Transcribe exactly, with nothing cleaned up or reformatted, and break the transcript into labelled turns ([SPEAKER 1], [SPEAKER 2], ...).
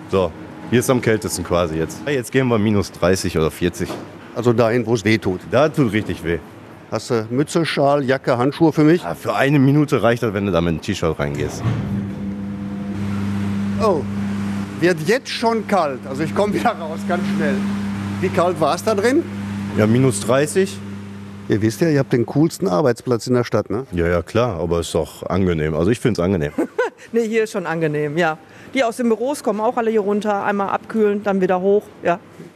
[SPEAKER 1] So, hier ist am kältesten quasi jetzt. Jetzt gehen wir minus dreißig oder vierzig.
[SPEAKER 2] Also dahin, wo es weh tut.
[SPEAKER 1] Da tut richtig weh.
[SPEAKER 2] Hast du Mütze, Schal, Jacke, Handschuhe für mich?
[SPEAKER 1] Ja, für eine Minute reicht das, wenn du da mit einem T-Shirt reingehst.
[SPEAKER 2] Oh, wird jetzt schon kalt. Also ich komme wieder raus, ganz schnell. Wie kalt war es da drin?
[SPEAKER 1] Ja, minus dreißig.
[SPEAKER 2] Ihr wisst ja, ihr habt den coolsten Arbeitsplatz in der Stadt, ne?
[SPEAKER 1] Ja, ja, klar, aber ist doch angenehm. Also ich finde es angenehm.
[SPEAKER 3] Nee, hier ist schon angenehm, ja. Die aus den Büros kommen auch alle hier runter, einmal abkühlen, dann wieder hoch, ja.